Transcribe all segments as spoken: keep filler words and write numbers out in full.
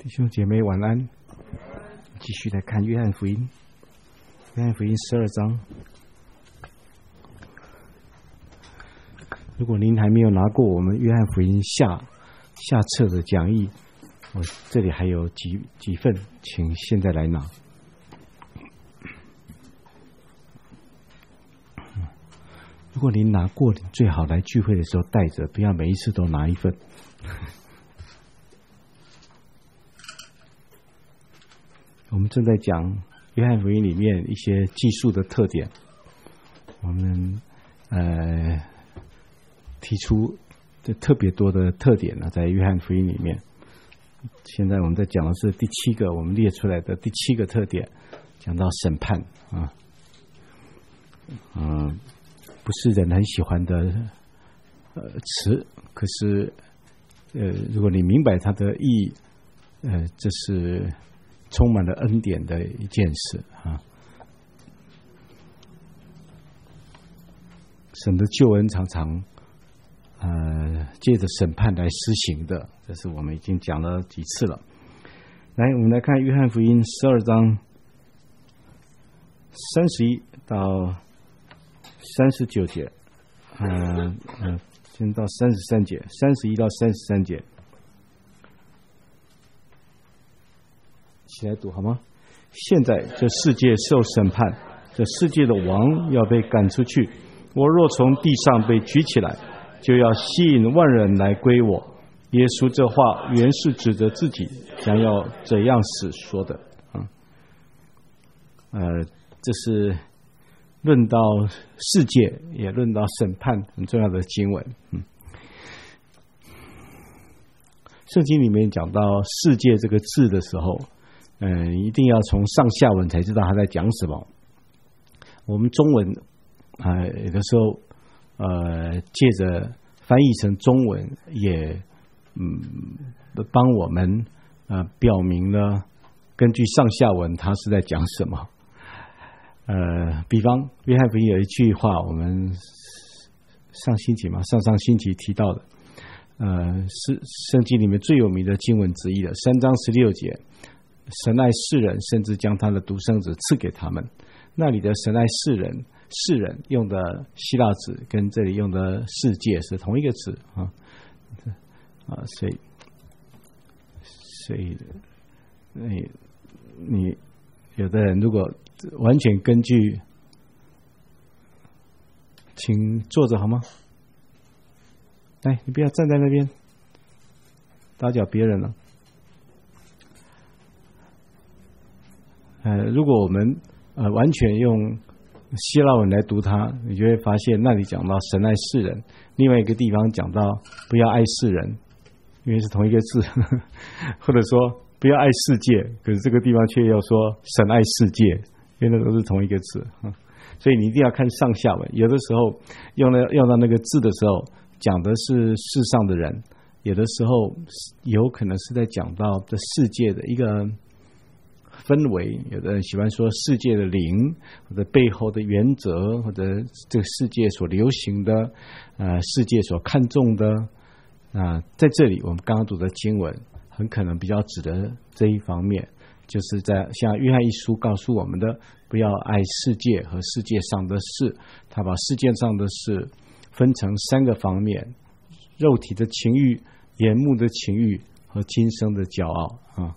弟兄姐妹晚安，继续来看约翰福音，约翰福音十二章。如果您还没有拿过我们约翰福音下下册的讲义，我这里还有几几份，请现在来拿。如果您拿过，最好来聚会的时候带着，不要每一次都拿一份。我们正在讲约翰福音里面一些记述的特点，我们呃提出这特别多的特点呢，在约翰福音里面。现在我们在讲的是第七个，我们列出来的第七个特点，讲到审判啊，嗯、呃，不是人很喜欢的呃词，可是呃，如果你明白它的意义，呃，这是充满了恩典的一件事啊！神的救恩常常呃借着审判来施行的，这是我们已经讲了几次了。来，我们来看约翰福音十二章三十一到三十九节，呃呃，先到三十三节，三十一到三十三节。一起来读好吗？现在这世界受审判，这世界的王要被赶出去。我若从地上被举起来，就要吸引万人来归我。耶稣这话原是指着自己将要怎样死说的啊。呃，这是论到世界，也论到审判很重要的经文。嗯，圣经里面讲到世界这个字的时候，嗯，一定要从上下文才知道他在讲什么。我们中文啊、呃，有的时候呃，借着翻译成中文，也嗯，帮我们呃表明了根据上下文他是在讲什么。呃，比方约翰福音有一句话，我们上星期嘛，上上星期提到的，呃，是圣经里面最有名的经文之一的，三章十六节。神爱世人，甚至将他的独生子赐给他们。那里的神爱世人，世人用的希腊字跟这里用的世界是同一个字啊啊，所以所以你你有的人如果完全根据，请坐着好吗？来，你不要站在那边打搅别人了。呃，如果我们呃完全用希腊文来读它，你就会发现那里讲到神爱世人，另外一个地方讲到不要爱世人，因为是同一个字，呵呵，或者说不要爱世界，可是这个地方却要说神爱世界，因为那都是同一个字。所以你一定要看上下文，有的时候用了用到那个字的时候，讲的是世上的人，有的时候有可能是在讲到这世界的一个氛围，有的人喜欢说世界的灵，或者背后的原则，或者这个世界所流行的，呃，世界所看重的啊、呃，在这里我们刚刚读的经文，很可能比较指的这一方面，就是在像约翰一书告诉我们的，不要爱世界和世界上的事。他把世界上的事分成三个方面：肉体的情欲、眼目的情欲和今生的骄傲啊。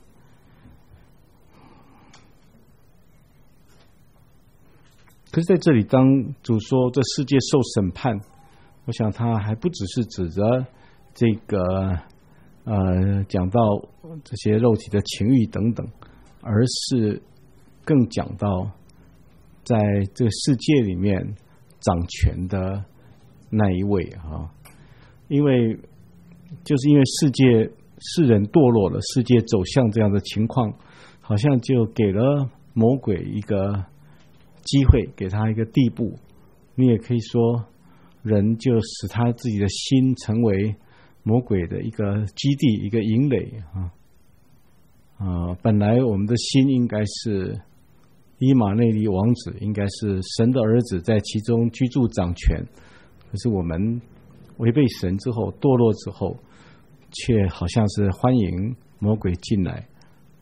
可是在这里，当主说这世界受审判，我想他还不只是指着这个呃讲到这些肉体的情欲等等，而是更讲到在这个世界里面掌权的那一位啊。因为就是因为世界世人堕落了，世界走向这样的情况，好像就给了魔鬼一个机会，给他一个地步，你也可以说人就使他自己的心成为魔鬼的一个基地，一个营垒啊。啊，本来我们的心应该是以马内利王子，应该是神的儿子，在其中居住掌权，可是我们违背神之后，堕落之后，却好像是欢迎魔鬼进来，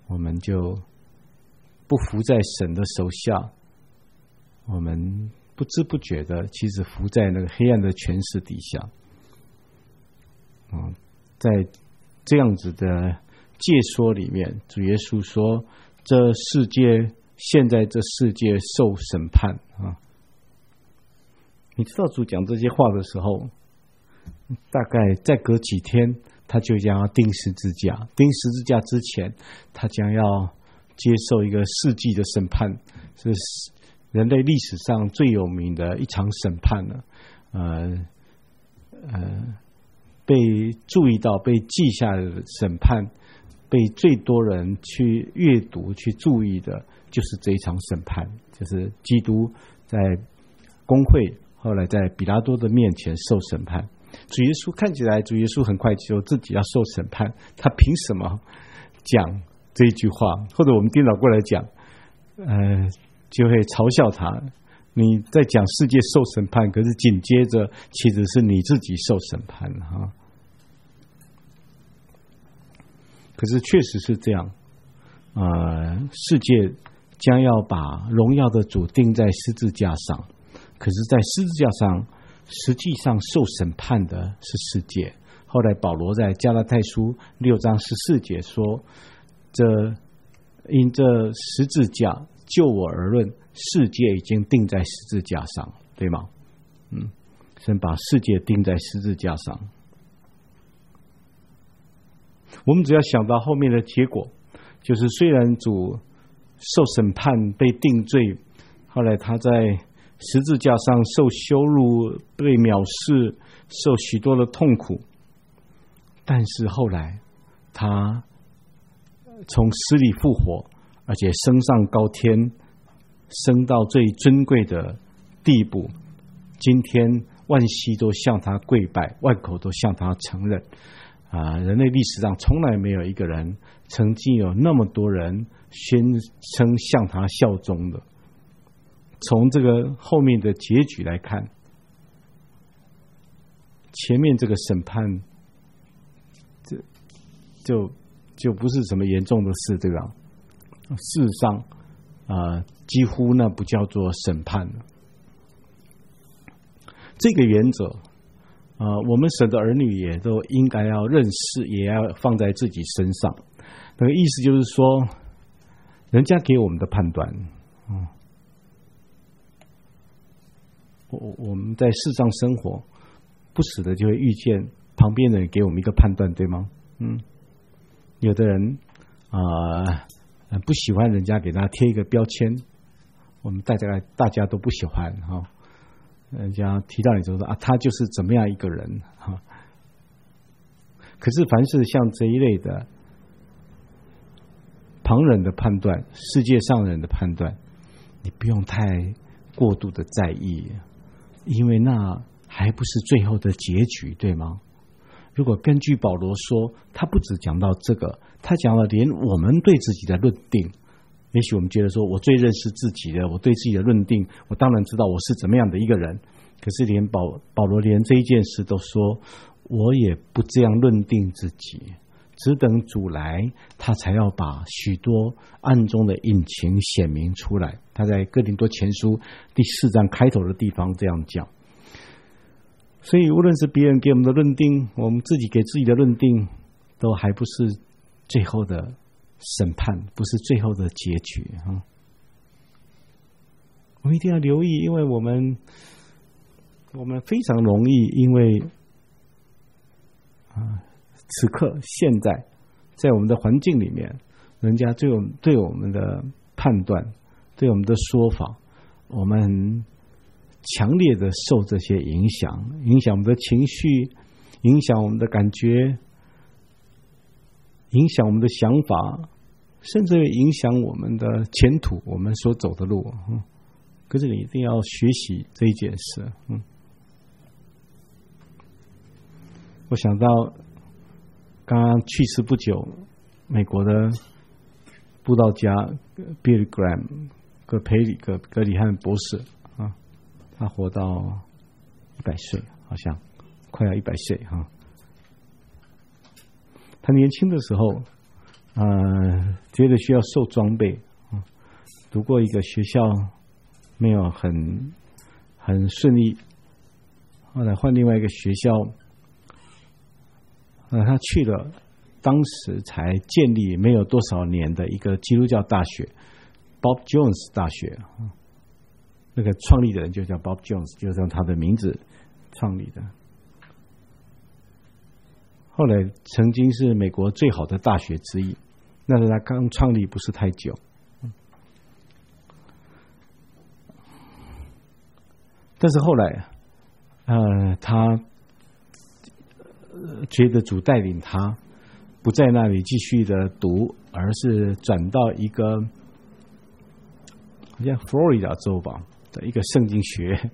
我们就不服在神的手下，我们不知不觉的其实服在那个黑暗的权势底下。嗯，在这样子的诫说里面，主耶稣说，这世界现在这世界受审判啊。你知道主讲这些话的时候，大概再隔几天他就将要钉十字架，钉十字架之前他将要接受一个世纪的审判，是人类历史上最有名的一场审判了。呃呃被注意到被记下来的审判，被最多人去阅读去注意的就是这一场审判，就是基督在公会后来在比拉多的面前受审判。主耶稣看起来主耶稣很快就自己要受审判，他凭什么讲这一句话？或者我们颠倒过来讲，呃就会嘲笑他，你在讲世界受审判，可是紧接着其实是你自己受审判哈。可是确实是这样，呃，世界将要把荣耀的主钉在十字架上，可是在十字架上实际上受审判的是世界。后来保罗在加拉太书六章十四节说，这因这十字架就我而论，世界已经钉在十字架上，对吗？嗯，神把世界钉在十字架上。我们只要想到后面的结果，就是虽然主受审判被定罪，后来他在十字架上受羞辱被藐视，受许多的痛苦，但是后来他从死里复活，而且升上高天，升到最尊贵的地步，今天万膝都向他跪拜，万口都向他承认啊！人类历史上从来没有一个人曾经有那么多人宣称向他效忠的。从这个后面的结局来看，前面这个审判，这就就不是什么严重的事，对吧？事实上，啊、呃，几乎那不叫做审判了。这个原则，啊、呃，我们神的儿女也都应该要认识，也要放在自己身上。那个意思就是说，人家给我们的判断，嗯。我我们在世上生活，不时的就会遇见旁边的人给我们一个判断，对吗？嗯，有的人啊、呃，不喜欢人家给他贴一个标签，我们大家大家都不喜欢哈、哦。人家提到你就说啊，他就是怎么样一个人哈、哦。可是凡是像这一类的旁人的判断，世界上人的判断，你不用太过度的在意。因为那还不是最后的结局，对吗？如果根据保罗说，他不只讲到这个，他讲了连我们对自己的论定。也许我们觉得说，我最认识自己的，我对自己的论定，我当然知道我是怎么样的一个人。可是连保保罗连这一件事都说，我也不这样论定自己，只等主来，他才要把许多暗中的隐情显明出来。他在哥林多前书第四章开头的地方这样讲。所以无论是别人给我们的论定，我们自己给自己的论定，都还不是最后的审判，不是最后的结局啊！我们一定要留意，因为我们我们非常容易因为啊，此刻现在在我们的环境里面，人家对我们对我们的判断，对我们的说法，我们很强烈的受这些影响，影响我们的情绪，影响我们的感觉，影响我们的想法，甚至影响我们的前途，我们所走的路。嗯，可是你一定要学习这一件事。嗯，我想到刚刚去世不久，美国的布道家 Billy Graham 葛培里葛葛里汉博士啊，他活到一百岁，好像快要一百岁哈。他年轻的时候，呃， 觉得需要受装备，读过一个学校没有很很顺利，后来换另外一个学校，呃，他去了当时才建立没有多少年的一个基督教大学 ，Bob Jones 大学，那个创立的人就叫 Bob Jones， 就是用他的名字创立的。后来曾经是美国最好的大学之一，那是他刚创立不是太久。但是后来，呃，他觉得主带领他不在那里继续的读，而是转到一个好像佛罗里达州吧的一个圣经学院。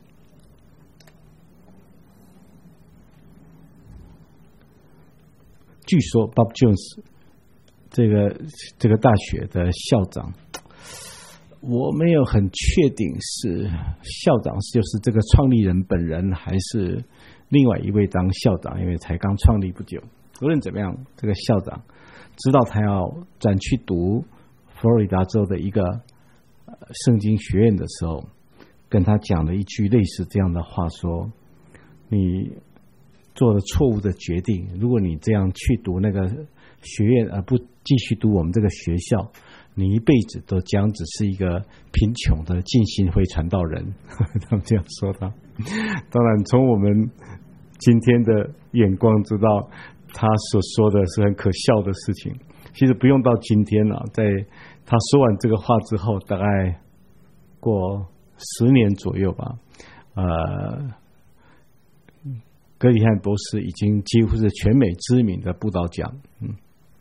据说 Bob Jones 这个这个大学的校长，我没有很确定是校长就是这个创立人本人，还是另外一位当校长，因为才刚创立不久。无论怎么样，这个校长知道他要转去读佛罗里达州的一个圣经学院的时候，跟他讲了一句类似这样的话，说你做了错误的决定，如果你这样去读那个学院而不继续读我们这个学校，你一辈子都将只是一个贫穷的浸信会传道人。他们这样说他。当然从我们今天的眼光知道他所说的是很可笑的事情。其实不用到今天了，在他说完这个话之后，大概过十年左右吧，呃格里汉博士已经几乎是全美知名的布道家。嗯，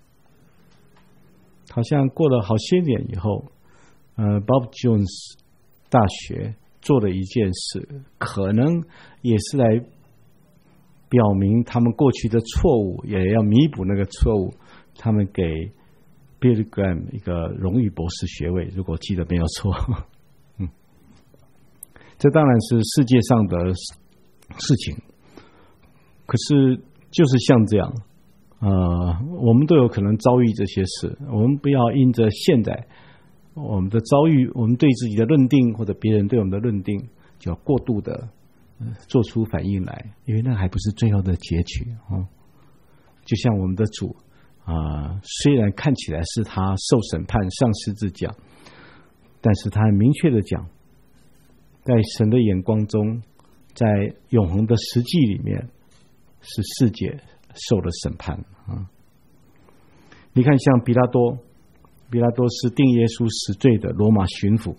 好像过了好些年以后，呃 ，Bob Jones 大学做了一件事，可能也是来表明他们过去的错误，也要弥补那个错误。他们给 Billy Graham 一个荣誉博士学位，如果记得没有错。嗯，这当然是世界上的事情。可是就是像这样，呃，我们都有可能遭遇这些事。我们不要因着现在我们的遭遇，我们对自己的认定或者别人对我们的认定，就要过度的、呃、做出反应来，因为那还不是最后的结局啊、哦。就像我们的主啊、呃，虽然看起来是他受审判上十字架，但是他很明确的讲，在神的眼光中，在永恒的实际里面，是世界受了审判啊！你看，像比拉多，比拉多是定耶稣死罪的罗马巡抚。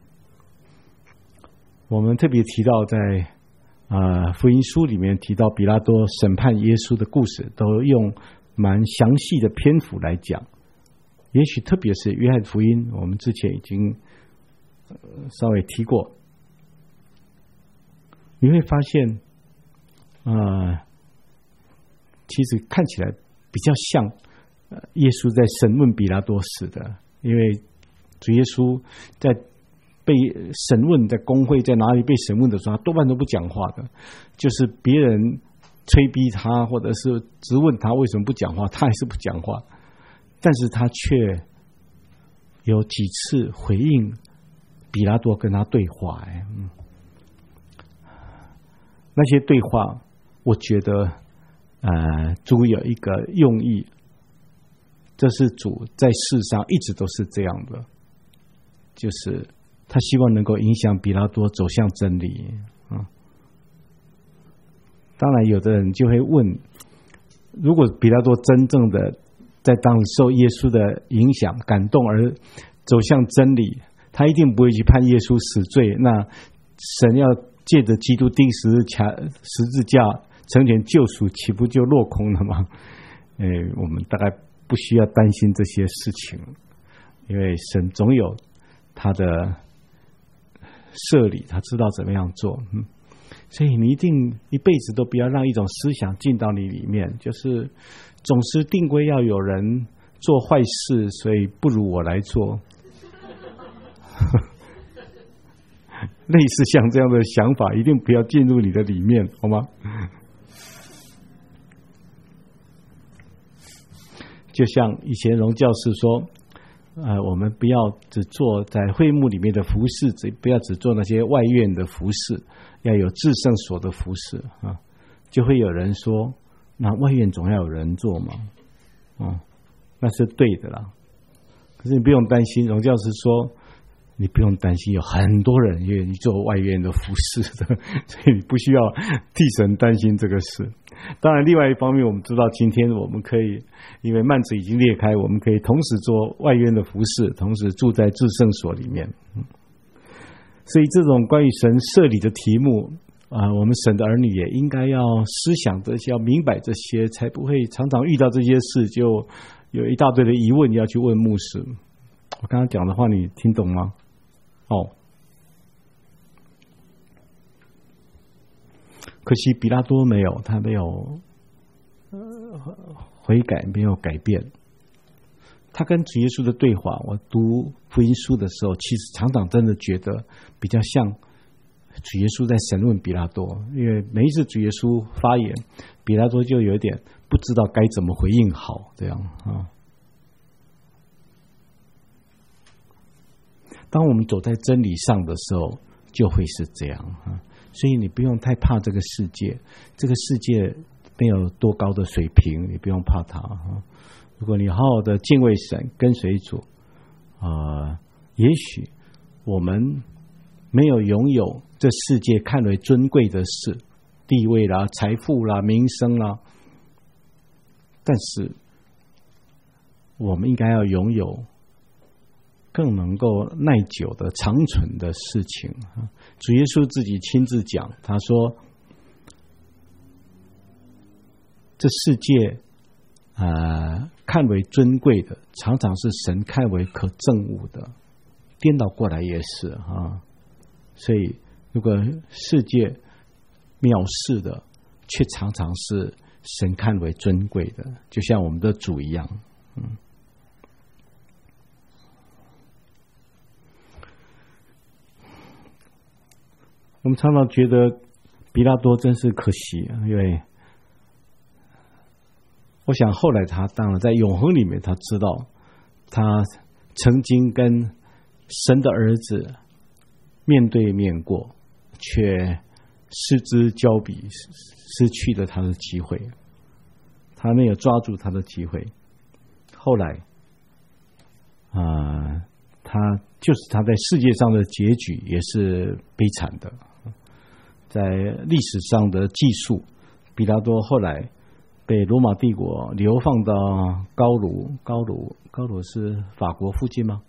我们特别提到在啊、呃、福音书里面提到比拉多审判耶稣的故事，都用蛮详细的篇幅来讲。也许特别是约翰福音，我们之前已经、呃、稍微提过，你会发现啊。呃其实看起来比较像耶稣在审问比拉多时的，因为主耶稣在被审问，在公会在哪里被审问的时候，他多半都不讲话的，就是别人催逼他或者是质问他为什么不讲话，他还是不讲话，但是他却有几次回应比拉多跟他对话。哎，嗯，那些对话我觉得呃，主有一个用意，这是主在世上一直都是这样的，就是他希望能够影响比拉多走向真理啊。当然，有的人就会问，如果比拉多真正的在当时受耶稣的影响、感动而走向真理，他一定不会去判耶稣死罪。那神要借着基督钉十字架，十字架成全救赎，岂不就落空了吗？呃，我们大概不需要担心这些事情，因为神总有他的设理，他知道怎么样做。嗯，所以你一定一辈子都不要让一种思想进到你里面，就是总是定规要有人做坏事，所以不如我来做。类似像这样的想法，一定不要进入你的里面，好吗？就像以前荣教士说， 呃，我们不要只做在会幕里面的服侍，只不要只做那些外院的服侍，要有至圣所的服侍啊。就会有人说，那外院总要有人做嘛，啊，那是对的啦。可是你不用担心，荣教师说，你不用担心，有很多人愿意做外院的服侍的，所以你不需要替神担心这个事。当然，另外一方面，我们知道今天我们可以，因为幔子已经裂开，我们可以同时做外院的服侍，同时住在至圣所里面。所以，这种关于神设立的题目啊、呃，我们神的儿女也应该要思想这些，要明白这些，才不会常常遇到这些事就有一大堆的疑问要去问牧师。我刚刚讲的话，你听懂吗？哦，可惜比拉多没有，他没有悔改，没有改变。他跟主耶稣的对话，我读福音书的时候，其实常常真的觉得比较像主耶稣在审问比拉多，因为每一次主耶稣发言，比拉多就有点不知道该怎么回应好，这样啊。当我们走在真理上的时候，就会是这样啊。所以你不用太怕这个世界，这个世界没有多高的水平，你不用怕它啊。如果你好好的敬畏神，跟随主，啊、呃，也许我们没有拥有这世界看为尊贵的事，地位啦、财富啦、名声啦，但是我们应该要拥有更能够耐久的长存的事情。主耶稣自己亲自讲，他说这世界呃看为尊贵的，常常是神看为可憎恶的，颠倒过来也是啊。所以如果世界藐视的，却常常是神看为尊贵的，就像我们的主一样。嗯，我们常常觉得比拉多真是可惜，因为我想后来他当然在永恒里面，他知道他曾经跟神的儿子面对面过，却失之交臂，失去了他的机会，他没有抓住他的机会。后来啊、呃，他就是他在世界上的结局也是悲惨的。在历史上的记述，比拉多后来被罗马帝国流放到高卢，高卢高卢是法国附近吗？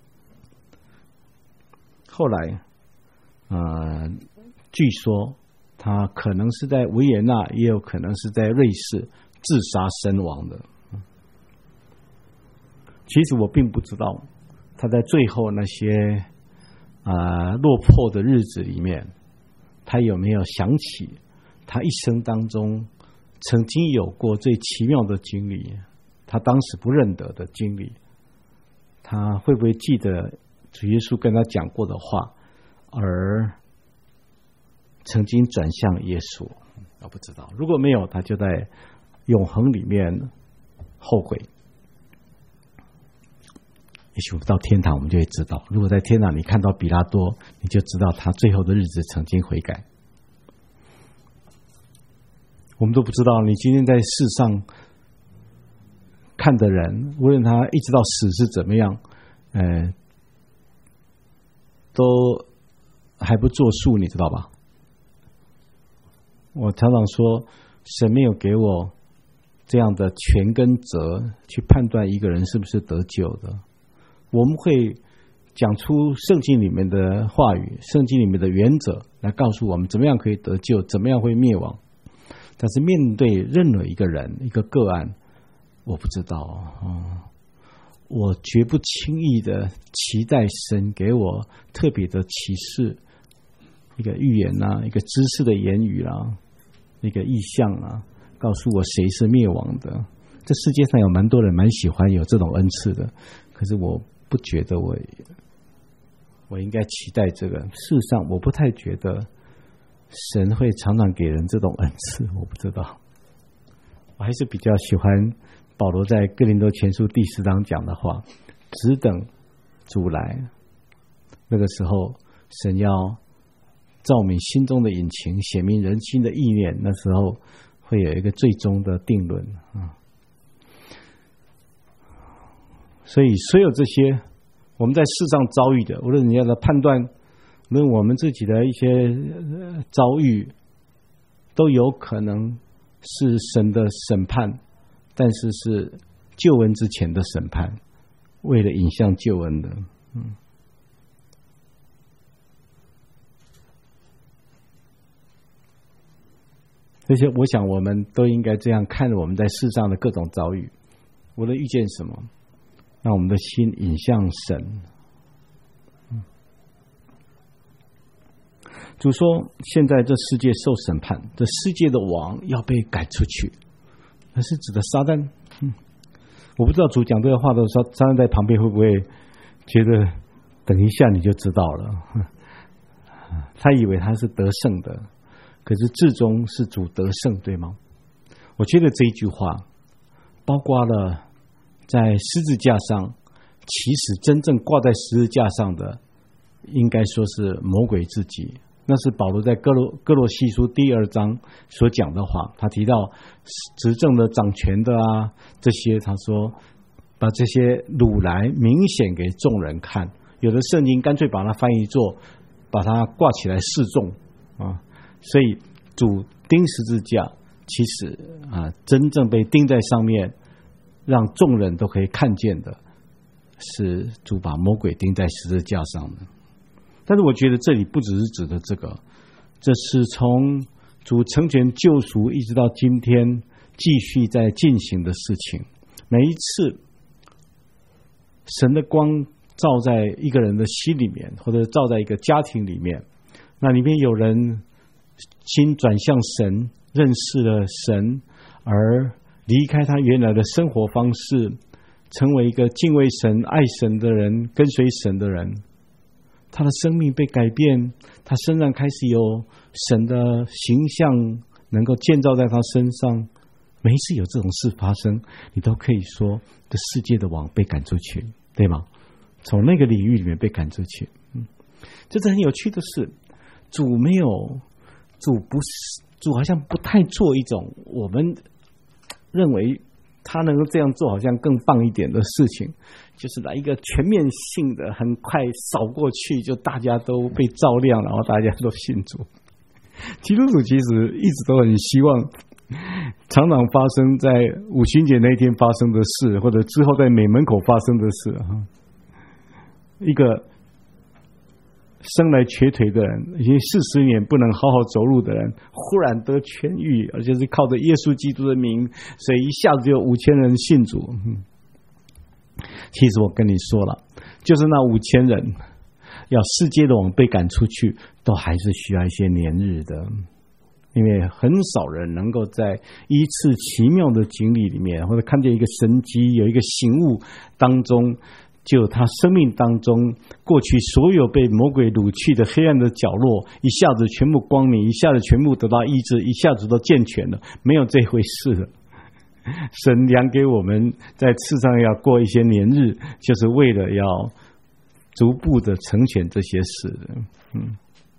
后来呃，据说他可能是在维也纳，也有可能是在瑞士自杀身亡的。其实我并不知道他在最后那些啊、呃、落魄的日子里面，他有没有想起他一生当中曾经有过最奇妙的经历，他当时不认得的经历，他会不会记得主耶稣跟他讲过的话，而曾经转向耶稣？我不知道。如果没有，他就在永恒里面后悔。也许到天堂我们就会知道，如果在天堂你看到比拉多，你就知道他最后的日子曾经悔改。我们都不知道，你今天在世上看的人，无论他一直到死是怎么样，呃，都还不作数，你知道吧？我常常说，神没有给我这样的权跟责去判断一个人是不是得救的。我们会讲出圣经里面的话语，圣经里面的原则来告诉我们怎么样可以得救，怎么样会灭亡。但是面对任何一个人一个个案，我不知道、嗯、我绝不轻易的期待神给我特别的启示，一个预言啊，一个知识的言语啊，一个意象啊，告诉我谁是灭亡的。这世界上有蛮多人蛮喜欢有这种恩赐的，可是我不觉得我我应该期待这个。事实上我不太觉得神会常常给人这种恩赐，我不知道。我还是比较喜欢保罗在哥林多前书第四章讲的话，只等主来，那个时候神要照明心中的隐情，显明人心的意念，那时候会有一个最终的定论啊。所以所有这些我们在世上遭遇的，无论人家的判断，无论我们自己的一些遭遇，都有可能是神的审判，但是是救恩之前的审判，为了引向救恩的。嗯，这些我想我们都应该这样看着我们在世上的各种遭遇，无论遇见什么，让我们的心引向神。主说，现在这世界受审判，这世界的王要被赶出去，那是指的撒旦。嗯，我不知道主讲这个话的时候，撒旦在旁边会不会觉得等一下你就知道了，他以为他是得胜的，可是至终是主得胜，对吗？我觉得这一句话包括了在十字架上，其实真正挂在十字架上的应该说是魔鬼自己。那是保罗在哥罗哥罗西书第二章所讲的话，他提到执政的掌权的啊，这些他说把这些掳来明显给众人看，有的圣经干脆把它翻译作把它挂起来示众啊。所以主钉十字架，其实啊，真正被钉在上面让众人都可以看见的，是主把魔鬼钉在十字架上的。但是我觉得这里不只是指的这个，这是从主成全救赎一直到今天继续在进行的事情。每一次神的光照在一个人的心里面，或者照在一个家庭里面，那里面有人心转向神，认识了神，而离开他原来的生活方式，成为一个敬畏神爱神的人，跟随神的人，他的生命被改变，他身上开始有神的形象能够建造在他身上。每一次有这种事发生，你都可以说这世界的王被赶出去，对吗？从那个领域里面被赶出去。嗯，这是很有趣的事。主没有，主不是，主好像不太做一种我们认为他能够这样做好像更棒一点的事情，就是来一个全面性的很快扫过去，就大家都被照亮，然后大家都信主。基督徒其实一直都很希望常常发生在五旬节那一天发生的事，或者之后在美门口发生的事。一个生来瘸腿的人，已经四十年不能好好走路的人，忽然得痊愈，而且是靠着耶稣基督的名，所以一下子就有五千人信主。其实我跟你说了，就是那五千人要世界的王被赶出去，都还是需要一些年日的，因为很少人能够在一次奇妙的经历里面，或者看见一个神迹，有一个醒悟当中，就他生命当中过去所有被魔鬼掳去的黑暗的角落，一下子全部光明，一下子全部得到医治，一下子都健全了，没有这回事了。神量给我们在世上要过一些年日，就是为了要逐步的成全这些事的。嗯，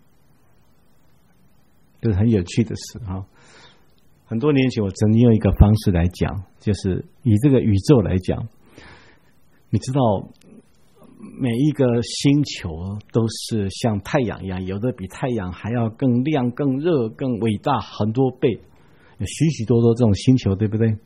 这是很有趣的事哈。很多年前我曾经用一个方式来讲，就是以这个宇宙来讲，你知道每一个星球都是像太阳一样，有的比太阳还要更亮更热更伟大很多倍，有许许多多这种星球，对不对？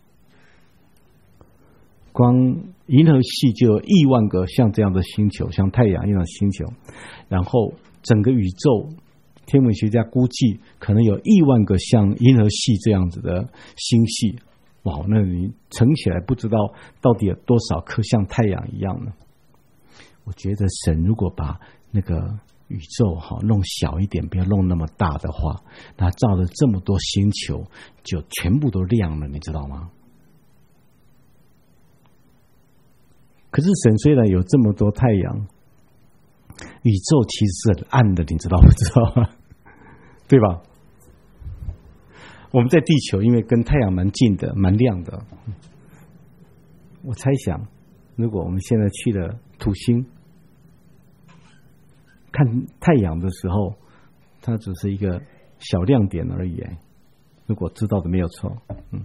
光银河系就有亿万个像这样的星球，像太阳一样的星球，然后整个宇宙天文学家估计可能有亿万个像银河系这样子的星系。哇，那你乘起来不知道到底有多少颗像太阳一样呢？我觉得神如果把那个宇宙哈弄小一点，不要弄那么大的话，那造了这么多星球，就全部都亮了，你知道吗？可是神虽然有这么多太阳，宇宙其实是很暗的，你知道不知道？对吧？我们在地球，因为跟太阳蛮近的，蛮亮的。我猜想，如果我们现在去了土星， 看太阳的时候，它只是一个小亮点而已。如果知道的没有错，嗯，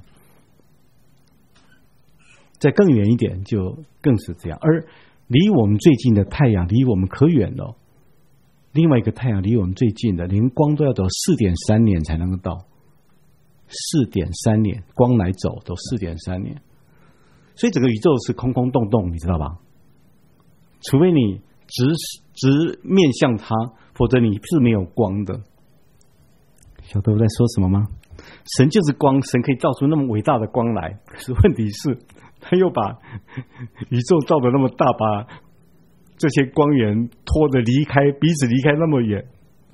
再更远一点就更是这样。而离我们最近的太阳离我们可远了，另外一个太阳离我们最近的，连光都要走四点三年才能够到。四点三年，光来走都四点三年，所以整个宇宙是空空洞洞，你知道吧？除非你直直面向它，否则你是没有光的。晓得我在说什么吗？神就是光，神可以造出那么伟大的光来，可是问题是，他又把宇宙造得那么大，把这些光源拖得离开彼此离开那么远。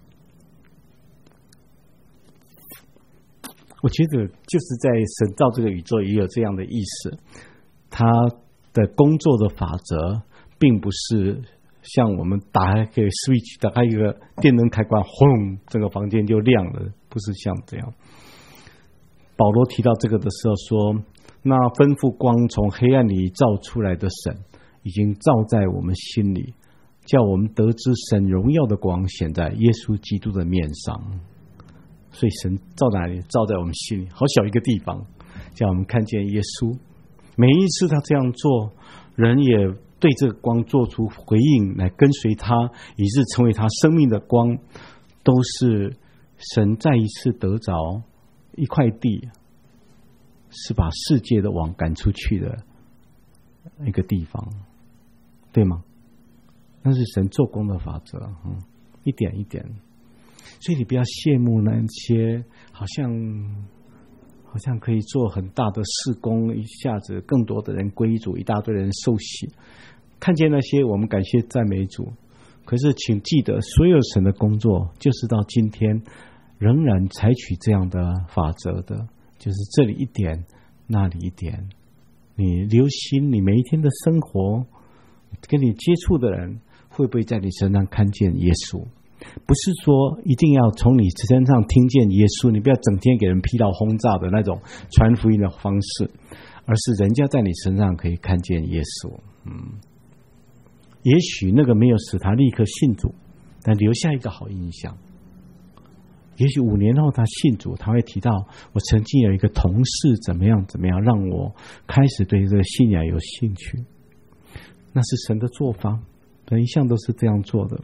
我觉得就是在神造这个宇宙也有这样的意思，他的工作的法则并不是像我们打开 switch 打开一个电灯开关，轰，整个房间就亮了，不是像这样。保罗提到这个的时候说，那吩咐光从黑暗里照出来的神已经照在我们心里，叫我们得知神荣耀的光显在耶稣基督的面上。所以神照哪里？照在我们心里，好小一个地方，叫我们看见耶稣。每一次他这样做，人也对这个光做出回应，来跟随他，以致成为他生命的光，都是神再一次得着一块地，是把世界的网赶出去的一个地方，对吗？那是神做工的法则，嗯，一点一点。所以你不要羡慕那些好像好像可以做很大的事工，一下子更多的人归主，一大堆人受洗。看见那些，我们感谢赞美主。可是请记得，所有神的工作就是到今天仍然采取这样的法则的，就是这里一点，那里一点。你留心你每一天的生活，跟你接触的人会不会在你身上看见耶稣？不是说一定要从你身上听见耶稣，你不要整天给人疲劳轰炸的那种传福音的方式，而是人家在你身上可以看见耶稣。嗯，也许那个没有使他立刻信主，但留下一个好印象。也许五年后他信主，他会提到我曾经有一个同事怎么样怎么样，让我开始对这个信仰有兴趣。那是神的做法，人一向都是这样做的。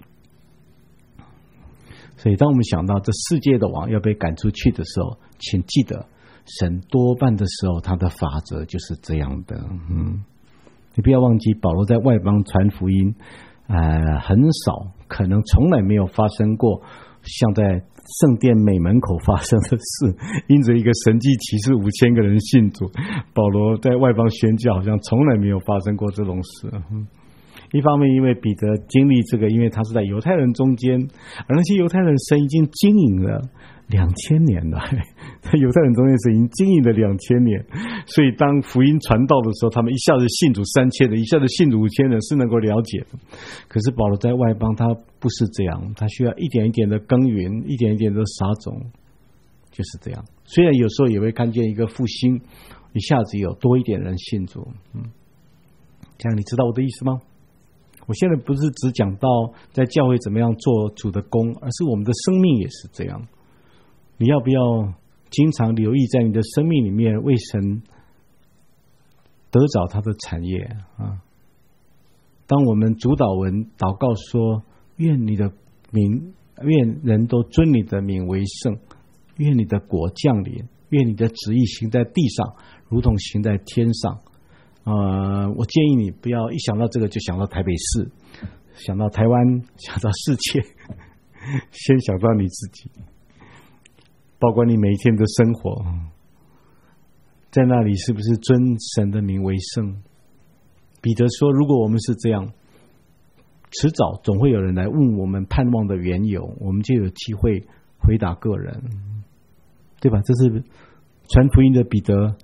所以当我们想到这世界的网要被赶出去的时候，请记得神多半的时候他的法则就是这样的。嗯，你不要忘记保罗在外邦传福音，呃，很少，可能从来没有发生过像在圣殿美门口发生的事，因着一个神迹奇事五千个人信主，保罗在外邦宣教好像从来没有发生过这种事。嗯，一方面因为彼得经历这个，因为他是在犹太人中间，而那些犹太人神已经经营了两千年了，在犹太人中间神已经经营了两千年，所以当福音传道的时候，他们一下子信主三千人，一下子信主五千人，是能够了解的。可是保罗在外邦他不是这样，他需要一点一点的耕耘，一点一点的撒种，就是这样。虽然有时候也会看见一个复兴，一下子有多一点人信主，嗯，这样你知道我的意思吗？我现在不是只讲到在教会怎么样做主的工，而是我们的生命也是这样。你要不要经常留意在你的生命里面为神得着他的产业啊？当我们主祷文祷告说，愿你的名，愿人都尊你的名为圣，愿你的国降临，愿你的旨意行在地上如同行在天上。呃，我建议你不要一想到这个就想到台北市，想到台湾，想到世界，先想到你自己，包括你每一天的生活，在那里是不是尊神的名为圣？彼得说，如果我们是这样，迟早总会有人来问我们盼望的缘由，我们就有机会回答个人，对吧？这是传福音的彼得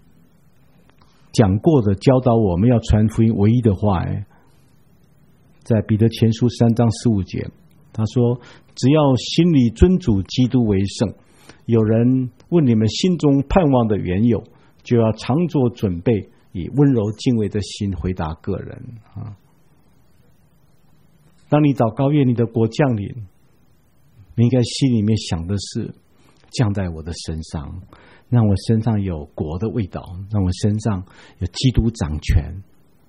讲过的，教导我们要传福音唯一的话。在彼得前书三章十五节，他说，只要心里尊主基督为圣，有人问你们心中盼望的缘由，就要常做准备，以温柔敬畏的心回答个人啊。 当你祷告愿你的国降临，你应该心里面想的是降在我的身上，让我身上有国的味道，让我身上有基督掌权。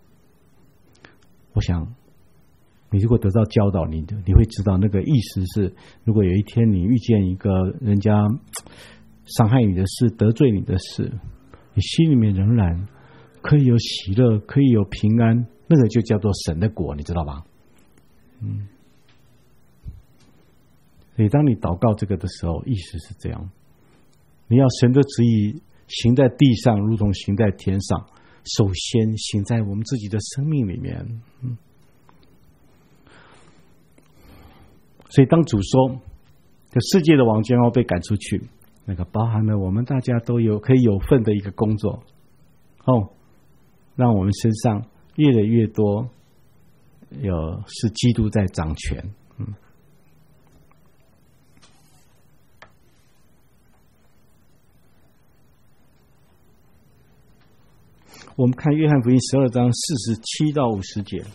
我想你如果得到教导，你你会知道那个意思是，如果有一天你遇见一个人家伤害你的事，得罪你的事，你心里面仍然可以有喜乐，可以有平安，那个就叫做神的国，你知道吧？嗯，所以当你祷告这个的时候，意思是这样，你要神的旨意行在地上，如同行在天上，首先行在我们自己的生命里面。嗯，所以当主说这世界的王将要被赶出去，那个包含了我们大家都有可以有份的一个工作哦，让我们身上越来越多有是基督在掌权。嗯，我们看约翰福音十二章四十七到五十节。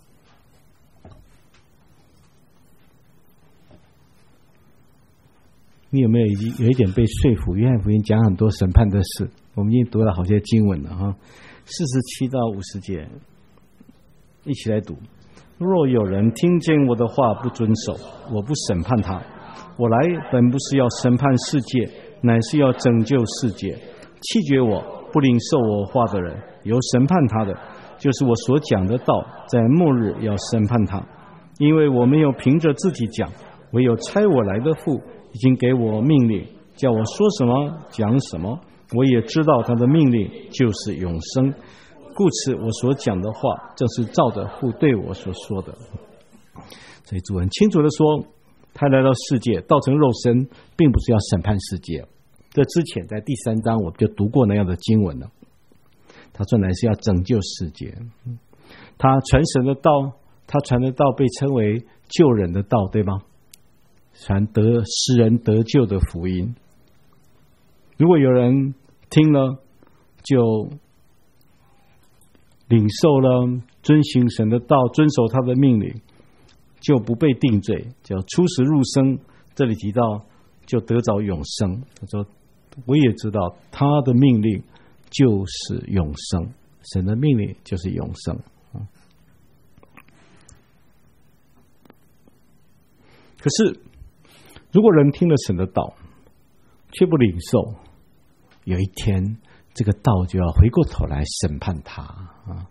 你有没有已经有一点被说服？约翰福音讲很多审判的事，我们已经读了好些经文了哈。四十七到五十节，一起来读。若有人听见我的话不遵守，我不审判他。我来本不是要审判世界，乃是要拯救世界。弃绝我不领受我话的人，有审判他的，就是我所讲的道，在末日要审判他。因为我没有凭着自己讲，唯有差我来的父已经给我命令，叫我说什么讲什么。我也知道他的命令就是永生，故此我所讲的话正是照着父对我所说的。所以主很清楚的说，他来到世界道成肉身，并不是要审判世界。这之前在第三章我们就读过那样的经文了。他说来是要拯救世界，他传神的道，他传的道被称为救人的道，对吗？传得使人得救的福音。如果有人听了就领受了，遵行神的道，遵守他的命令，就不被定罪，叫出死入生。这里提到就得着永生。他说我也知道他的命令就是永生，神的命令就是永生。可是如果人听了神的道却不领受，有一天这个道就要回过头来审判他啊！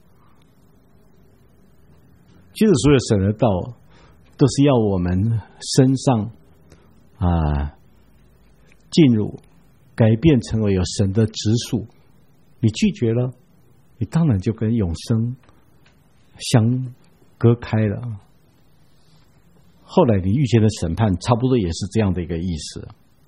其实所有神的道都是要我们身上啊进入改变，成为有神的直属。你拒绝了，你当然就跟永生相隔开了。后来你遇见的审判差不多也是这样的一个意思。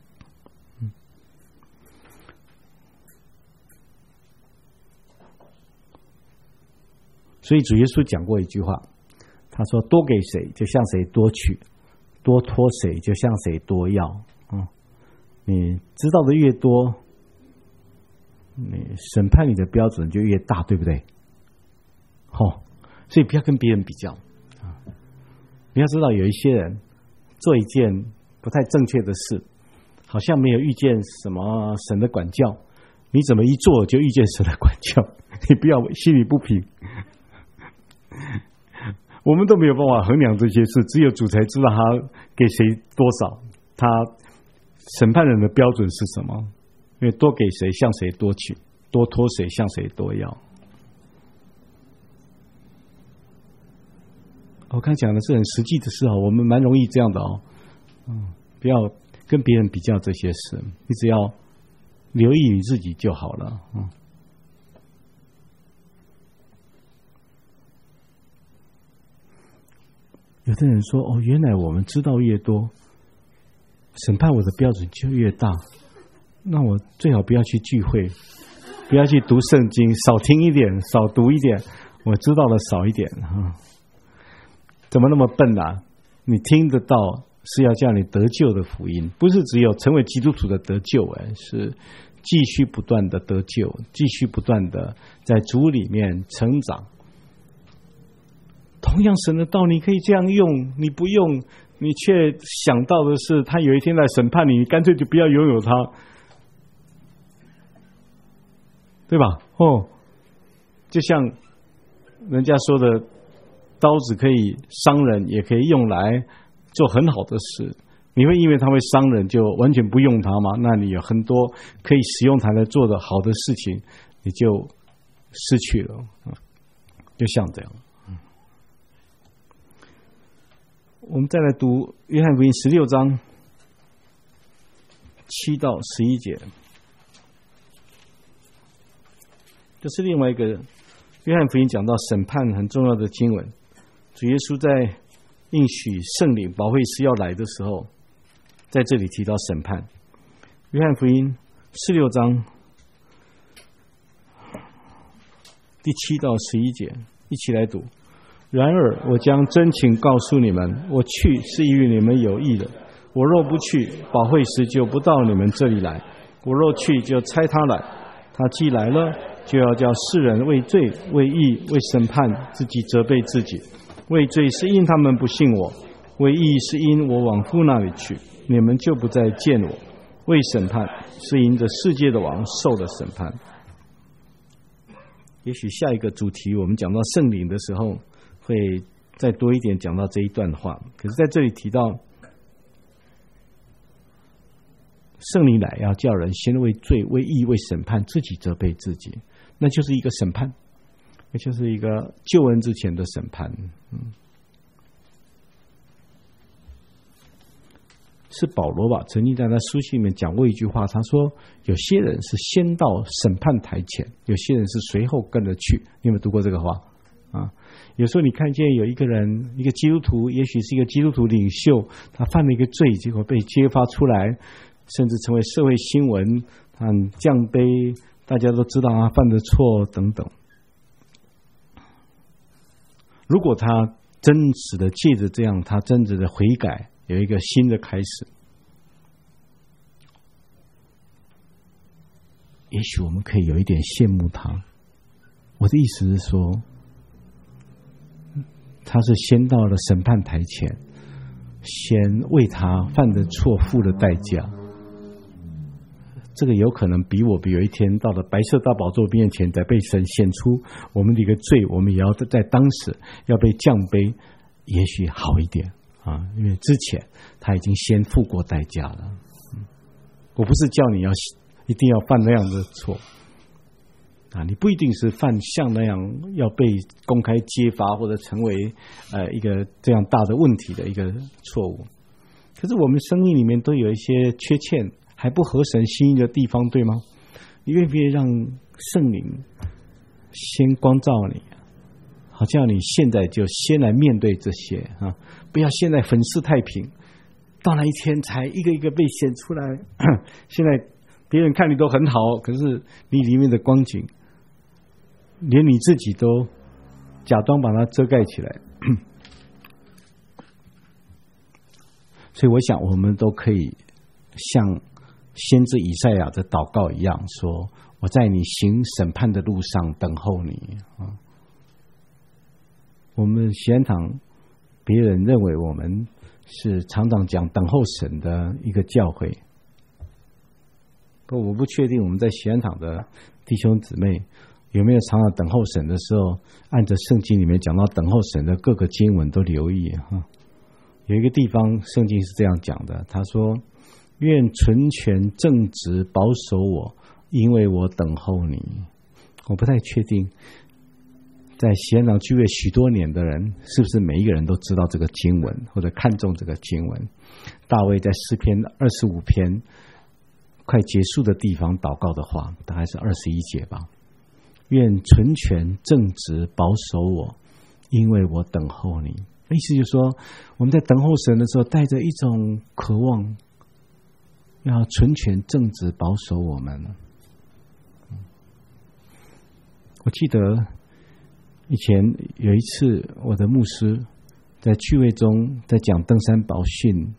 所以主耶稣讲过一句话，他说多给谁就向谁多取，多托谁就向谁多要。嗯，你知道的越多，你审判你的标准就越大，对不对？哦，所以不要跟别人比较。你要知道有一些人做一件不太正确的事，好像没有遇见什么神的管教，你怎么一做就遇见神的管教？你不要心里不平。我们都没有办法衡量这些事，只有主才知道他给谁多少，他审判人的标准是什么。因为多给谁向谁多取，多托谁向谁多要。我刚讲的是很实际的事哦，我们蛮容易这样的哦。嗯，不要跟别人比较这些事，你只要留意你自己就好了。嗯。有的人说：“哦，原来我们知道越多，审判我的标准就越大。那我最好不要去聚会，不要去读圣经，少听一点，少读一点，我知道的少一点。哈，怎么那么笨啊？你听得到是要叫你得救的福音，不是只有成为基督徒的得救，哎，是继续不断的得救，继续不断的在主里面成长。”透同样神的道你可以这样用，你不用，你却想到的是他有一天来审判你，你干脆就不要拥有它，对吧？哦，就像人家说的，刀子可以伤人，也可以用来做很好的事。你会因为它会伤人就完全不用它吗？那你有很多可以使用它来做的好的事情，你就失去了。就像这样，我们再来读约翰福音十六章七到十一节，这是另外一个约翰福音讲到审判很重要的经文。主耶稣在应许圣灵保惠师要来的时候，在这里提到审判。约翰福音十六章第七到十一节，一起来读。然而我将真情告诉你们，我去是与你们有益的。我若不去，保惠师就不到你们这里来；我若去，就差他来。他既来了，就要叫世人为罪、为义、为审判，自己责备自己。为罪是因他们不信我，为义是因我往父那里去，你们就不再见我。为审判是因着世界的王受了审判。也许下一个主题我们讲到圣灵的时候会再多一点讲到这一段话，可是在这里提到圣灵来要叫人先为罪、为义、为审判，自己责备自己，那就是一个审判，那就是一个救恩之前的审判。嗯，是保罗吧？曾经在他书信里面讲过一句话，他说：“有些人是先到审判台前，有些人是随后跟着去。”你有没有读过这个话啊？有时候你看见有一个人，一个基督徒，也许是一个基督徒领袖，他犯了一个罪，结果被揭发出来，甚至成为社会新闻，他很降卑，大家都知道他犯的错等等。如果他真实的借着这样，他真实的悔改，有一个新的开始，也许我们可以有一点羡慕他。我的意思是说，他是先到了审判台前，先为他犯的错付了代价。这个有可能比我比有一天到了白色大宝座面前，再被神显出我们的一个罪，我们也要在当时要被降卑，也许好一点啊，因为之前他已经先付过代价了。嗯，我不是叫你要一定要犯那样的错啊，你不一定是犯像那样要被公开揭发或者成为呃一个这样大的问题的一个错误。可是我们生命里面都有一些缺陷，还不合神心意的地方，对吗？你愿不愿意让圣灵先光照你？好叫你现在就先来面对这些啊，不要现在粉饰太平，到那一天才一个一个被显出来。现在别人看你都很好，可是你里面的光景，连你自己都假装把它遮盖起来。所以我想我们都可以像先知以赛亚的祷告一样，说我在你行审判的路上等候你啊。我们喜安堂别人认为我们是常常讲等候神的一个教会，不过我不确定我们在喜安堂的弟兄姊妹有没有常常等候神的时候，按着圣经里面讲到等候神的各个经文都留意哈。有一个地方圣经是这样讲的，他说：愿纯全正直保守我，因为我等候你。我不太确定在喜安堂聚会许多年的人，是不是每一个人都知道这个经文，或者看重这个经文。大卫在诗篇二十五篇快结束的地方祷告的话，大概是二十一节吧。愿纯全正直保守我，因为我等候你。意思就是说，我们在等候神的时候，带着一种渴望，要纯全正直保守我们。我记得以前有一次，我的牧师在聚会中在讲登山宝训，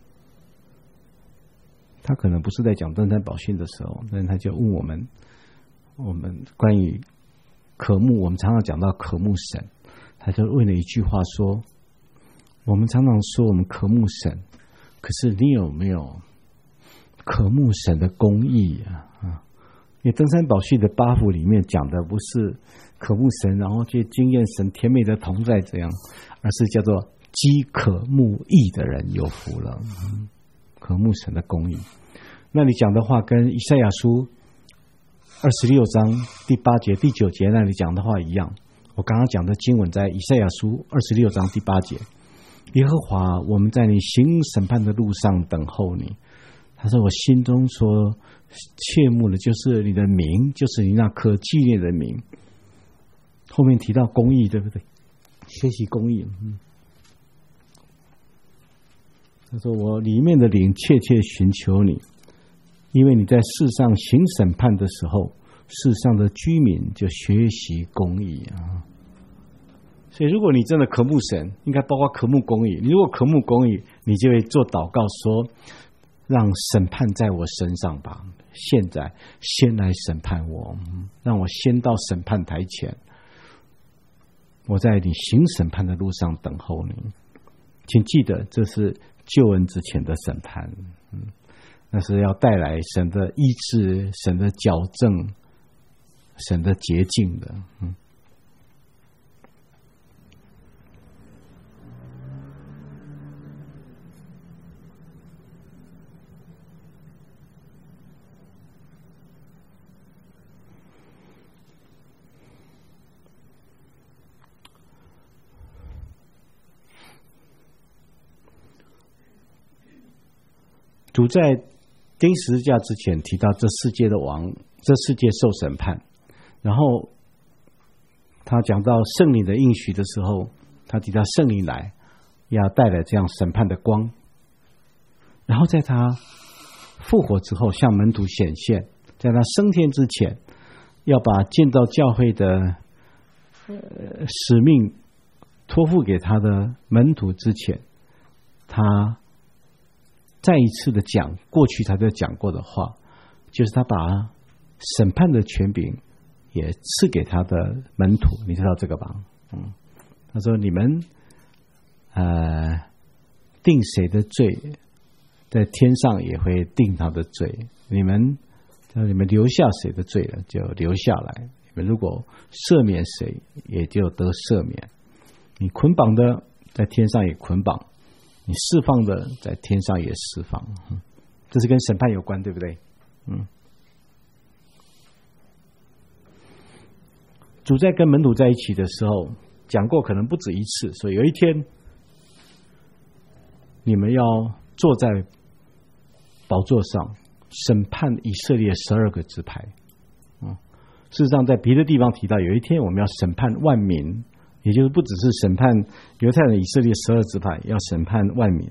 他可能不是在讲登山宝训的时候，但是他就问我们，我们关于渴慕，我们常常讲到渴慕神， 他就问了一句话说：我们常常说我们渴慕神，可是你有没有渴慕神的公义啊？啊，因为登山宝训的八福里面讲的不是渴慕神，然后去经验神甜美的同在这样，而是叫做饥渴慕义的人有福了。嗯，渴慕神的公义。那你讲的话跟以赛亚书二十六章第八节、第九节那里讲的话一样。我刚刚讲的经文在以赛亚书二十六章第八节。耶和华，我们在你行审判的路上等候你。他说：我心中所切慕的就是你的名，就是你那可纪念的名。后面提到公义，对不对？学习公义。嗯，他说：我里面的灵切切寻求你，因为你在世上行审判的时候，世上的居民就学习公义啊。所以如果你真的渴慕神，应该包括渴慕公义。你如果渴慕公义，你就会做祷告说：让审判在我身上吧，现在先来审判我，让我先到审判台前，我在你行审判的路上等候你。请记得，这是救恩之前的审判，嗯，那是要带来神的医治、神的矫正、神的洁净的。嗯，主在钉十字架之前提到这世界的王，这世界受审判，然后他讲到圣灵的应许的时候，他提到圣灵来要带来这样审判的光，然后在他复活之后向门徒显现，在他升天之前要把建造教会的呃使命托付给他的门徒之前，他再一次的讲过去他就讲过的话，就是他把审判的权柄也赐给他的门徒，你知道这个吧？嗯，他说：你们呃定谁的罪，在天上也会定他的罪；你们你们留下谁的罪了，就留下来；你们如果赦免谁，也就得赦免。你捆绑的，在天上也捆绑。你释放的，在天上也释放，嗯，这是跟审判有关，对不对？嗯，主在跟门徒在一起的时候讲过，可能不止一次，所以有一天你们要坐在宝座上审判以色列十二个支派。嗯，事实上在别的地方提到，有一天我们要审判万民。也就是不只是审判犹太人以色列十二支派，要审判万民。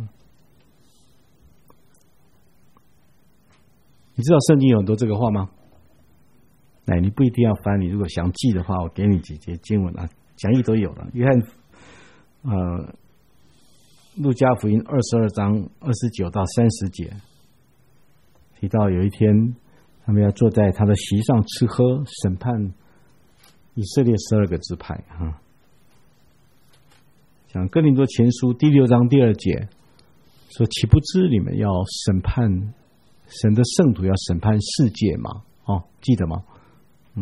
你知道圣经有很多这个话吗？哎，你不一定要翻，你如果想记的话，我给你几节经文啊，讲义都有了。约翰呃，路加福音二十二章二十九到三十节提到，有一天他们要坐在他的席上吃喝，审判以色列十二个支派哈。讲哥林多前书第六章第二节说：岂不知你们要审判神的圣徒，要审判世界吗？哦，记得吗？嗯。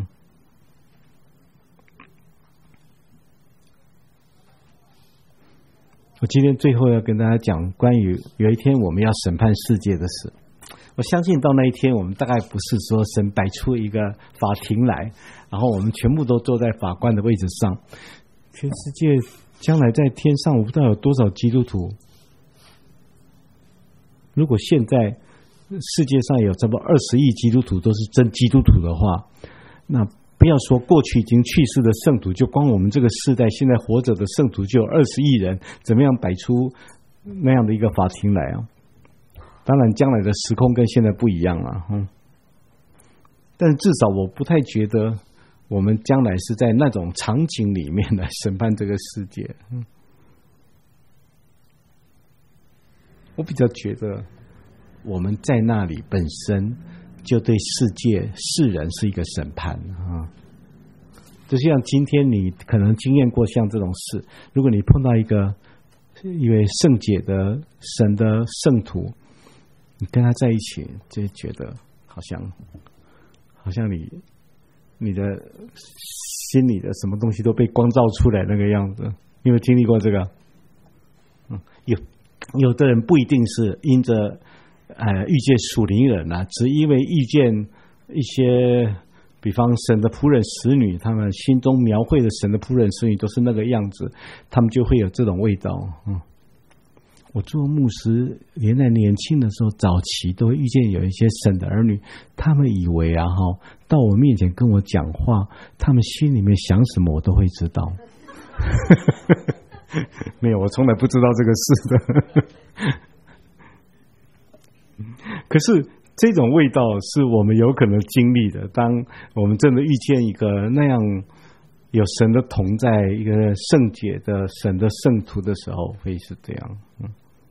我今天最后要跟大家讲关于有一天我们要审判世界的事。我相信到那一天，我们大概不是说神摆出一个法庭来，然后我们全部都坐在法官的位置上。全世界将来在天上，我不知道有多少基督徒。如果现在世界上有差不多二十亿基督徒都是真基督徒的话，那不要说过去已经去世的圣徒，就光我们这个世代现在活着的圣徒就有二十亿人，怎么样摆出那样的一个法庭来啊？当然将来的时空跟现在不一样了，嗯，但是至少我不太觉得我们将来是在那种场景里面来审判这个世界。嗯，我比较觉得我们在那里本身就对世界世人是一个审判啊。 就像今天你可能经验过像这种事，如果你碰到一个一位圣洁的神的圣徒，你跟他在一起，就会觉得好像好像你你的心里的什么东西都被光照出来那个样子。你有没有经历过这个？嗯，有有的人不一定是因着呃遇见属灵人啊，只因为遇见一些。比方神的仆人使女，他们心中描绘的神的仆人使女都是那个样子，他们就会有这种味道。嗯，我做牧师，连在年轻的时候，早期都会遇见有一些神的儿女，他们以为啊哈，到我面前跟我讲话，他们心里面想什么我都会知道。没有，我从来不知道这个事的。可是。这种味道是我们有可能经历的。当我们真的遇见一个那样有神的同在、一个圣洁的神的圣徒的时候，会是这样。嗯，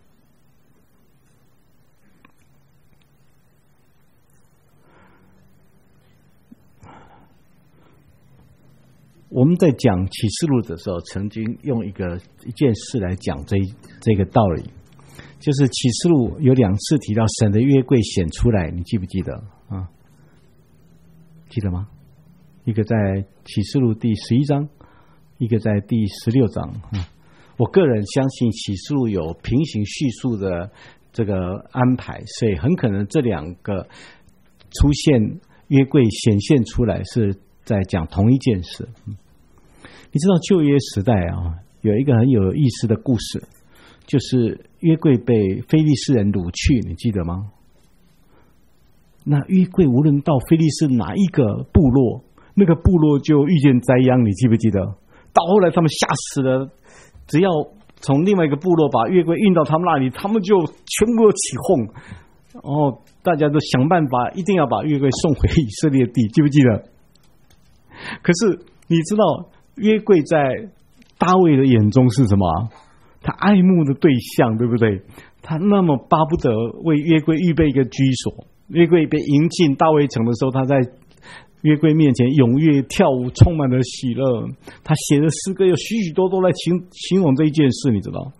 我们在讲启示录的时候，曾经用一个一件事来讲这这个道理。就是启示录有两次提到神的约柜显出来，你记不记得啊？记得吗？一个在启示录第十一章，一个在第十六章。嗯，我个人相信启示录有平行叙述的这个安排，所以很可能这两个出现约柜显现出来是在讲同一件事。嗯，你知道旧约时代啊，有一个很有意思的故事。就是约柜被非利士人掳去，你记得吗？那约柜无论到非利士哪一个部落，那个部落就遇见灾殃，你记不记得？到后来他们吓死了，只要从另外一个部落把约柜运到他们那里，他们就全部都起哄，然后大家都想办法，一定要把约柜送回以色列地，记不记得？可是你知道约柜在大卫的眼中是什么？他爱慕的对象，对不对？他那么巴不得为约柜预备一个居所。约柜被迎进大卫城的时候，他在约柜面前踊跃跳舞，充满了喜乐。他写的诗歌有许许多多来形形容这一件事，你知道？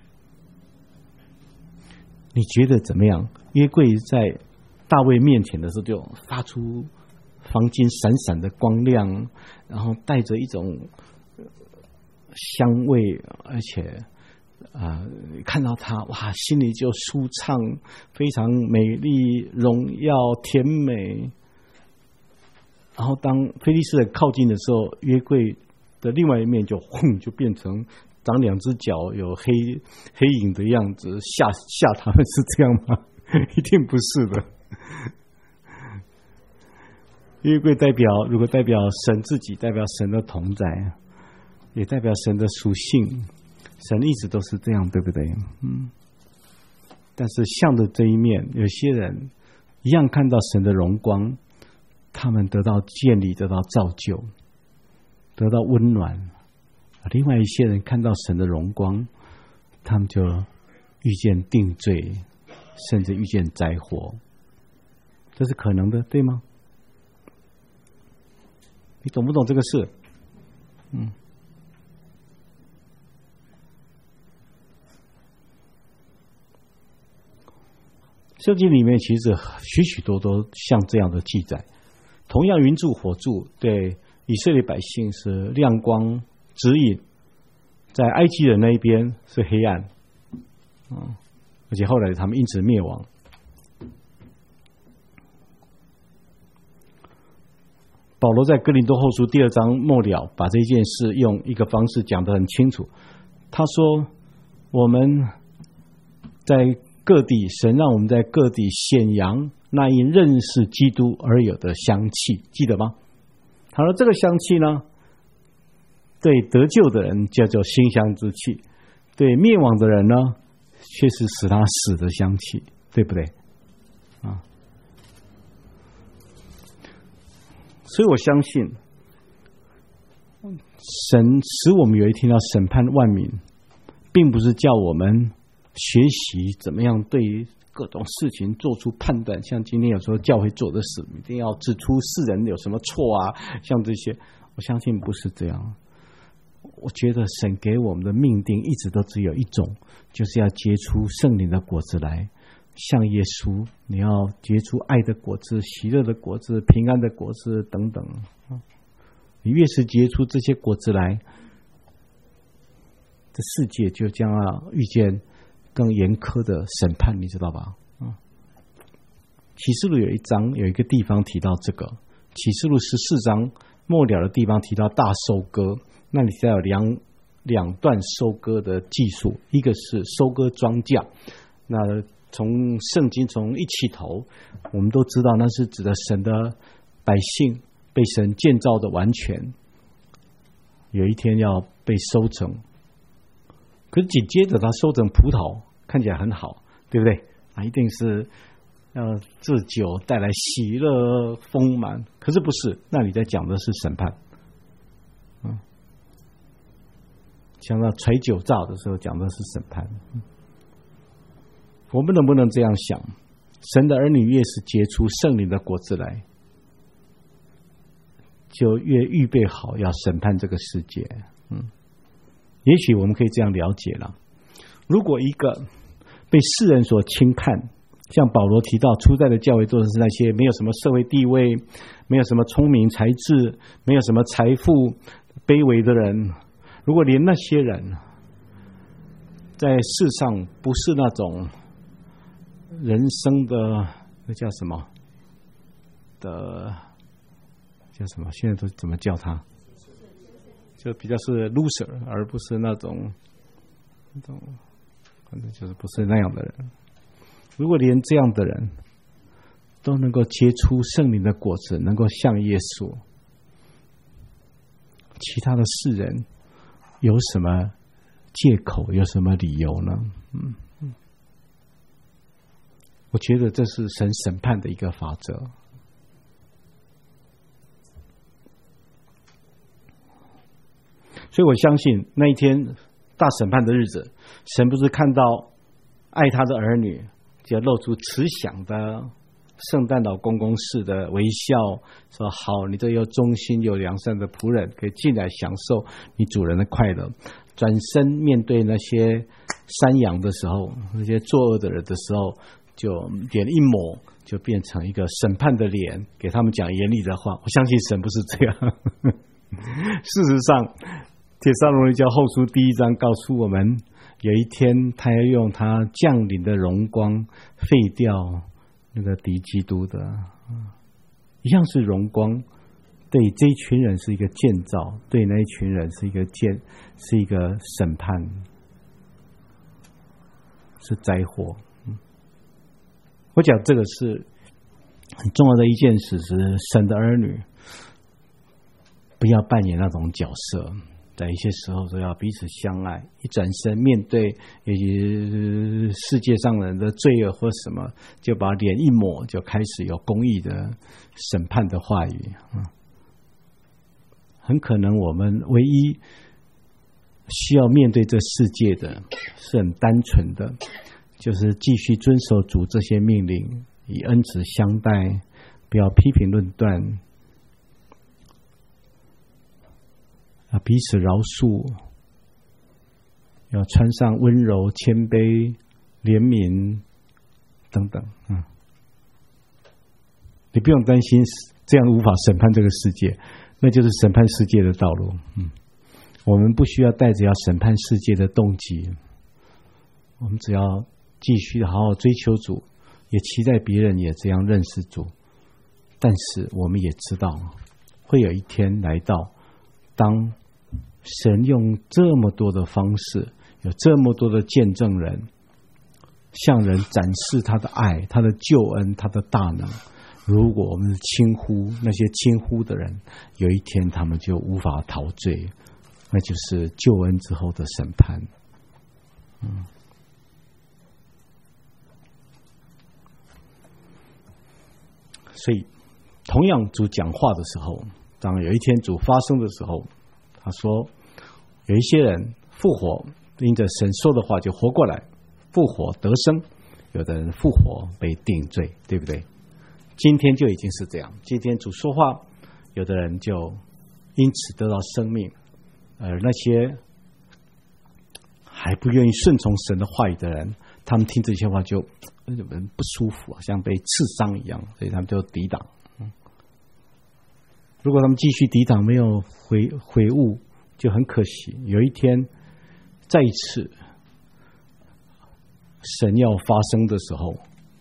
你觉得怎么样？约柜在大卫面前的时候，就发出黄金闪闪的光亮，然后带着一种香味，而且。啊、呃，看到他哇，心里就舒畅，非常美丽、荣耀、甜美。然后当非利士人靠近的时候，约柜的另外一面就轰，就变成长两只脚、有黑黑影的样子，吓吓他们是这样吗？一定不是的。约柜代表，如果代表神自己，代表神的同在，也代表神的属性。神一直都是这样，对不对？嗯。但是向着这一面，有些人一样看到神的荣光，他们得到建立，得到造就，得到温暖。另外一些人看到神的荣光，他们就遇见定罪，甚至遇见灾祸。这是可能的，对吗？你懂不懂这个事？嗯。圣经里面其实许许多多像这样的记载。同样云柱火柱对以色列百姓是亮光指引，在埃及人那一边是黑暗，嗯，而且后来他们因此灭亡。保罗在哥林多后书第二章末了把这件事用一个方式讲得很清楚。他说我们在各地，神让我们在各地显扬那因认识基督而有的香气，记得吗？好了，这个香气呢，对得救的人叫做馨香之气，对灭亡的人呢，却是使他死的香气，对不对？啊，所以我相信，神使我们有一天要审判万民，并不是叫我们学习怎么样对各种事情做出判断，像今天有时候教会做的事，一定要指出世人有什么错啊，像这些， 我相信不是这样。我觉得神给我们的命定一直都只有一种，就是要结出圣灵的果子来，像耶稣，你要结出爱的果子、喜乐的果子、平安的果子等等。你越是结出这些果子来，这世界就将要遇见更严苛的审判，你知道吧？启示录有一章有一个地方提到这个，启示录十四章末了的地方提到大收割，那里才有两两段收割的技术，一个是收割庄稼，那从圣经从一起头，我们都知道那是指的神的百姓被神建造的完全，有一天要被收成。可是紧接着他收成葡萄，看起来很好，对不对？啊，一定是要自酒带来喜乐丰满，可是不是，那里在讲的是审判。嗯，讲到垂酒造的时候，讲的是审判。嗯，我们能不能这样想？神的儿女越是结出圣灵的果子来，就越预备好要审判这个世界。嗯，也许我们可以这样了解了：如果一个被世人所轻看，像保罗提到初代的教会做的是那些没有什么社会地位、没有什么聪明才智、没有什么财富、卑微的人，如果连那些人在世上不是那种人生的那叫什么的叫什么？现在都怎么叫他？就比较是 loser， 而不是那种那种，反正就是不是那样的人。如果连这样的人都能够结出圣灵的果子，能够像耶稣，其他的世人有什么借口，有什么理由呢？嗯嗯，我觉得这是神审判的一个法则。所以我相信那一天大审判的日子，神不是看到爱他的儿女就露出慈祥的圣诞老公公式的微笑，说好，你这又忠心又良善的仆人，可以进来享受你主人的快乐。转身面对那些山羊的时候，那些作恶的人的时候，就脸一抹，就变成一个审判的脸，给他们讲严厉的话。我相信神不是这样。事实上，帖撒罗尼迦后书第一章告诉我们，有一天他要用他降临的荣光废掉那个敌基督的，一样是荣光，对这一群人是一个建造，对那一群人是一个建，是一个审判，是灾祸。我讲这个是很重要的一件事，是神的儿女不要扮演那种角色，在一些时候都要彼此相爱，一转身面对也许世界上人的罪恶或什么，就把脸一抹，就开始有公义的审判的话语。很可能我们唯一需要面对这世界的是很单纯的，就是继续遵守主这些命令，以恩慈相待，不要批评论断，啊，彼此饶恕，要穿上温柔、谦卑、怜悯等等。嗯，你不用担心这样无法审判这个世界，那就是审判世界的道路。嗯，我们不需要带着要审判世界的动机，我们只要继续好好追求主，也期待别人也这样认识主。但是我们也知道，会有一天来到，当神用这么多的方式，有这么多的见证人，向人展示他的爱、他的救恩、他的大能。如果我们轻忽那些轻忽的人，有一天他们就无法逃罪，那就是救恩之后的审判。嗯，所以同样主讲话的时候，当有一天主发生的时候，他说有一些人复活，因着神说的话就活过来，复活得生；有的人复活被定罪，对不对？今天就已经是这样，今天主说话，有的人就因此得到生命，而那些还不愿意顺从神的话语的人，他们听这些话就不舒服，好像被刺伤一样，所以他们就抵挡。如果他们继续抵挡，没有悔悔悟，就很可惜。有一天，再一次神要发生的时候，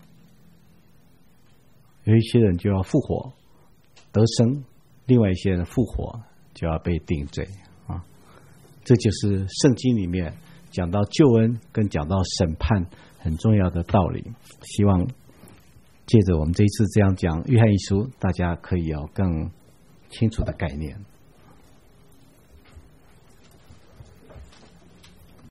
有一些人就要复活得生，另外一些人复活就要被定罪啊！这就是圣经里面讲到救恩跟讲到审判很重要的道理。希望借着我们这一次这样讲约翰一书，大家可以有更清楚的概念。